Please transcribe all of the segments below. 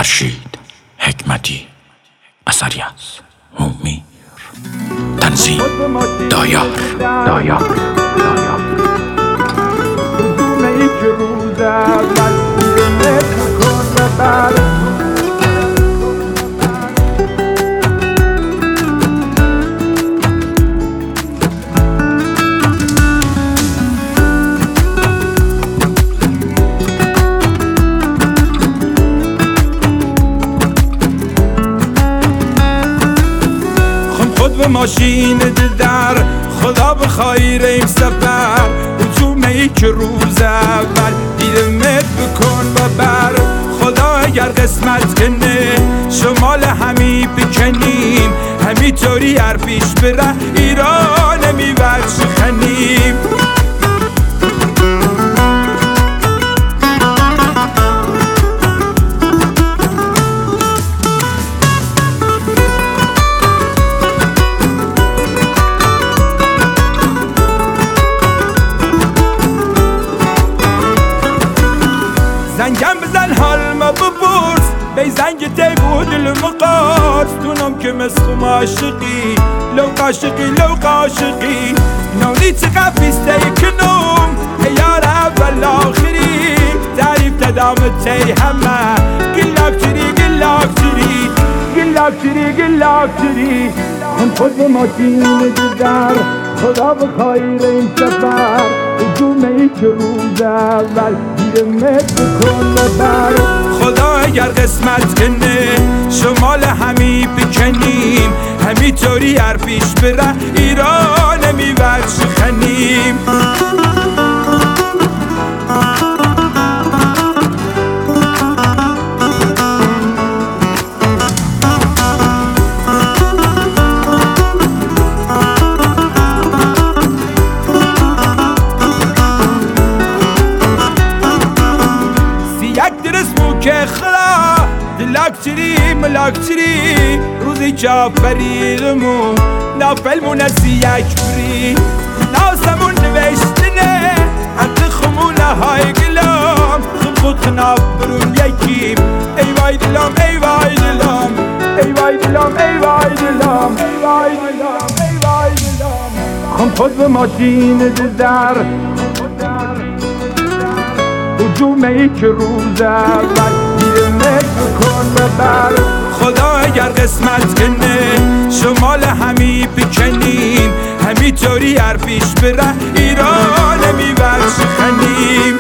فرشید حکمتی، اثری از هومیر، تنظیم دایار. به ماشین در خدا بخیر این سفر هجومه ای که روز اول دیرمت بکن و بر خدا اگر قسمت کنه شمال همی بکنیم همینطوری هر پیش بره ایران میبرد شخنیم. زنگم بزن حال ما بپرس بی زنگ تی بود المقاس دونم که مسخوم عاشقی لو قاشقی نونی چقدر بیسته کنم یار اول آخری تعریف تدام تی همه گلاکتری هم خود به ماشین در خدا بخیر این سفر هجومه ای که روز اول دیرمت بکن و بر خدا اگر قسمت کنه شمال همی بکنیم همینطوری هر پیش بره ایران میبرد شخنیم. که خلا ملاکتری روزی جافریدمون نافلمون از یک بری ناسمون نوشتنه حتی خمونه های گلام خود خناب برون یکیم ای وای دلم خم خود به ماشین در هجومه ای که روز اول دیرمت بکن و بر خدا اگر قسمت کنه شمال همی بکنیم همینطوری هر پیش بره ایران میبرد شخنیم.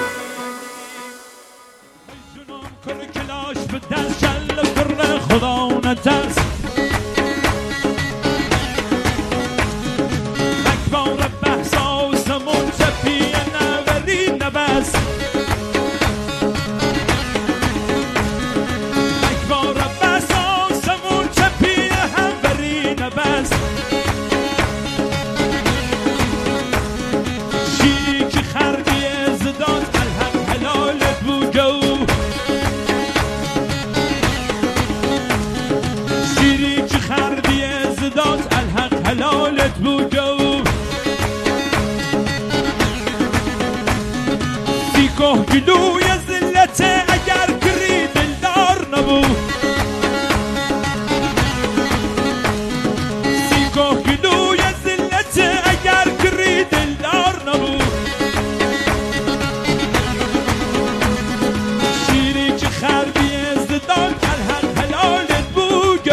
جنون کنه کلاش به در شل فرن خدا نترس اکبار بحثاسمون چپیه نوری نبست حلالت بود دیگه گلوی زلته اگر کری دلدار نبود دیگه گلوی زلته اگر کری دلدار نبود شیری که خربی زدان الحق حلالت بود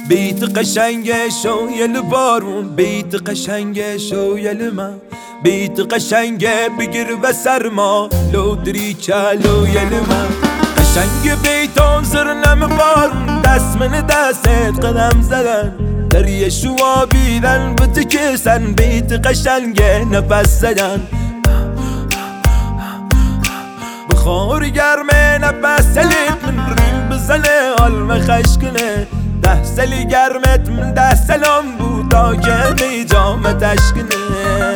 بیت قشنگ شویل بارون، بیت قشنگ شویل من، بیت قشنگ بگیر و سرما لو دری چالویل من. قشنگ بیتان زرنم بارون، دست من دستت قدم زدن، دریه شوا بیدن بتکسن، بیت قشنگ نفس زدن. بخور گرمه نفس سلیت من ریم بزنه علم خشکنه، ده سلی گرمت من ده سلام بود تا که میجامت اشکنه.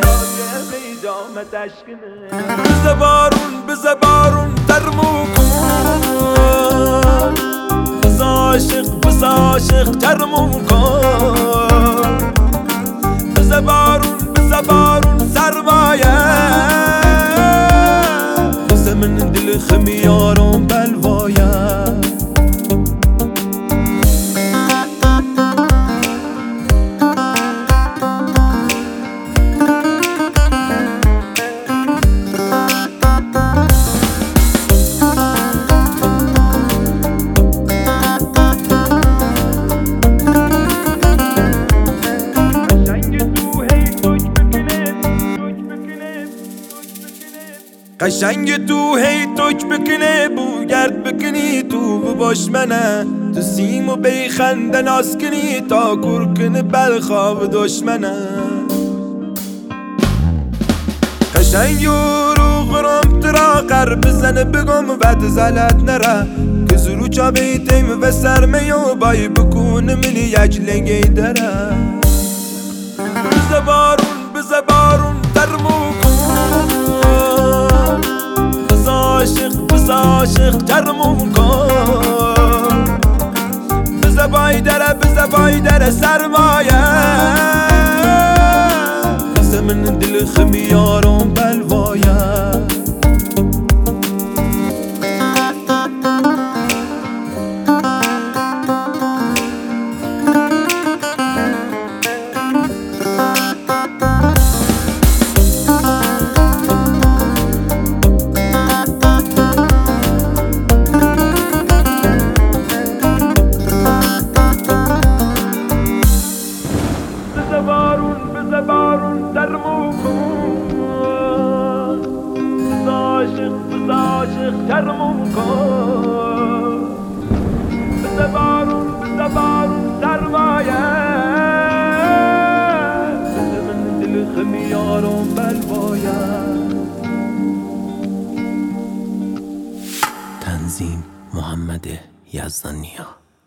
بزه بارون ترمو کن، بز عاشق ترمو کن. بزه بارون سرمایه، بزه من دل خمیارم بلوایه. قشنگ تو هی توک بکنه، بو گرد بکنی تو بباش منه، تو سیمو بیخنده ناز کنی تا کرکن بلخواب دشمنه. قشنگ رو غرام ترا قر بزنه بگم بعد زلت نره، که زرو چا بیتیم و سرمیو بای بکون منی یک لنگی داره. بزه بارون ترمو کن، بز عاشق ترمو کن. بزه بای دره سرمایه، بزه من دل خمیارم بلوایه. بزه بارون ترمو کن، بز عاشق ترمو کن. بزه بارون سرمایه، بزه من دل خمیارم بلوایه. تنظیم محمد یزدانیا.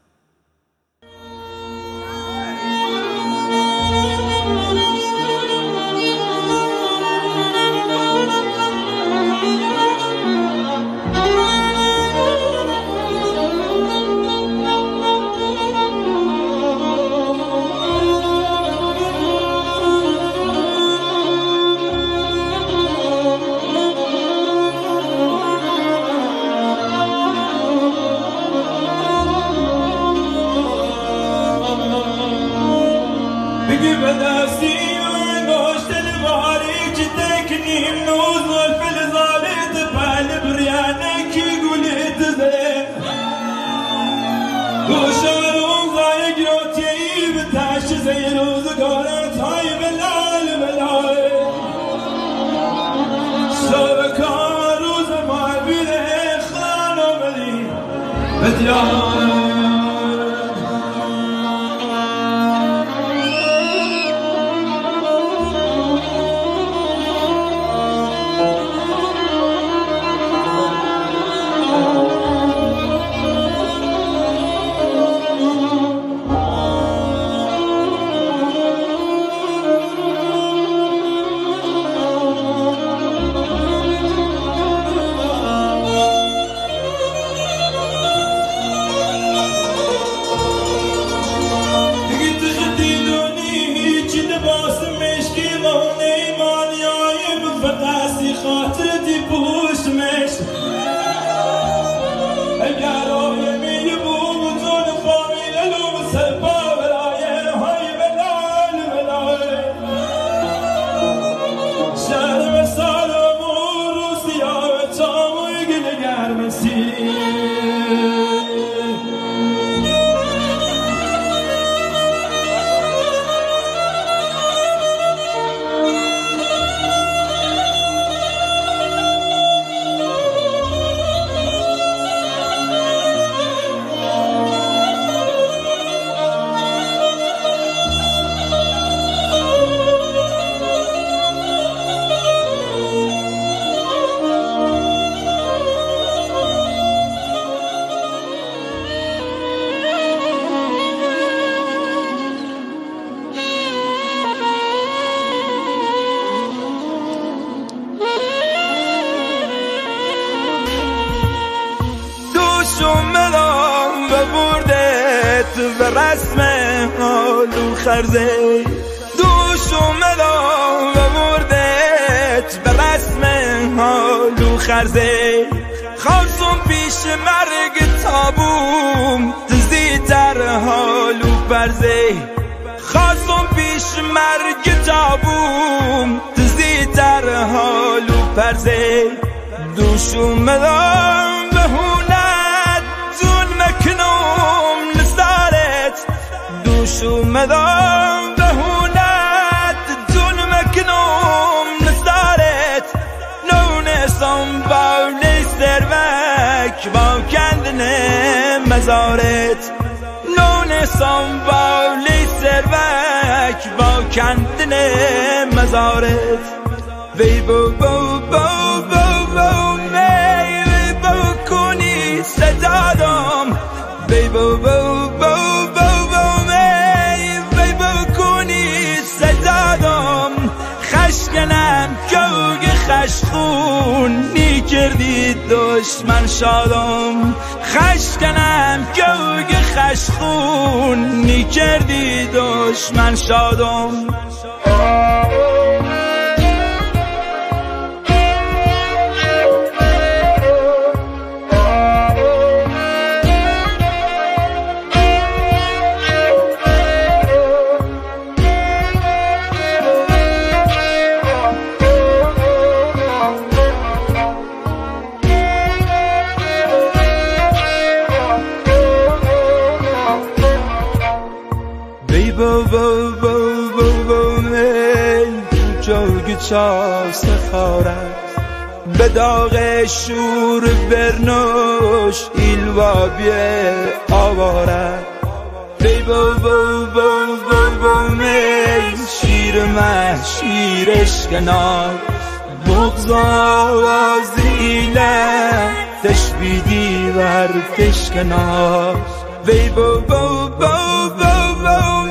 بگی به دستی انگاشتن باری که تکنیم نوز والفلزالت پل بریانه کی گولیت زه گوشارون زای گروتیی به تشت زی روزگارت های بلال شبکان روز محبیل خانم علی بدیان. خرزه دوش اومدم و بردت به رسم حالو خرزه خواستم پیش مرگ تابوم تزیتر حالو پرزه خواستم پیش مرگ تابوم تزیتر حالو پرزه دوش اومدم به هونت دون مکنم نزارت دوش اومدم به هونت دون مکنم نزارت نونستم با سروک با کندن مزارت نونستم با سروک با کندن مزارت وی بو بو بو بو بو می بو کنی صدادم وی بو بو بو بو بو می بو کنی صدادم خشکنم کوگ خشخونی کردی دشمن شادم خشکنم کوگ خشخونی کردی دشمن شادم بو بو بو بو بو می جوگ چا سخارت به داغ شور برنوش ایلوا بیه آوارت بی بو بو بو بو بو می شیر من شیرش کنار بغض آوازیله تشبیدی ور تشکنار بی بو بو بو بو بو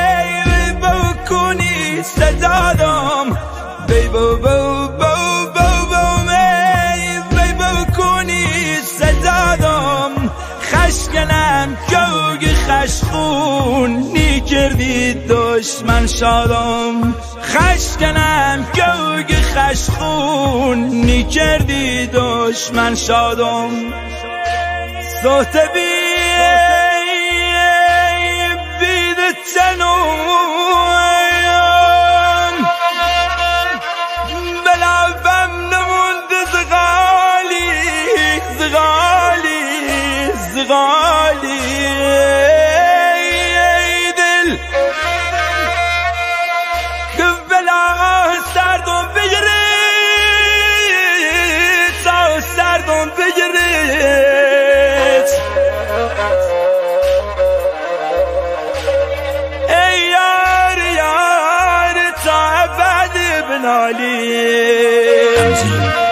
صدادم بی بو بو بو بو بو می بی بو کنی صدادم خشکنم کوگ خشخونی کردی دشمن شادم خشکنم کوگ خشخونی کردی دشمن شادم صوت بید تنو زغالی دل بلا سردم بگیرید تا سردم بگیرید ای یار یار تا ابد بنالی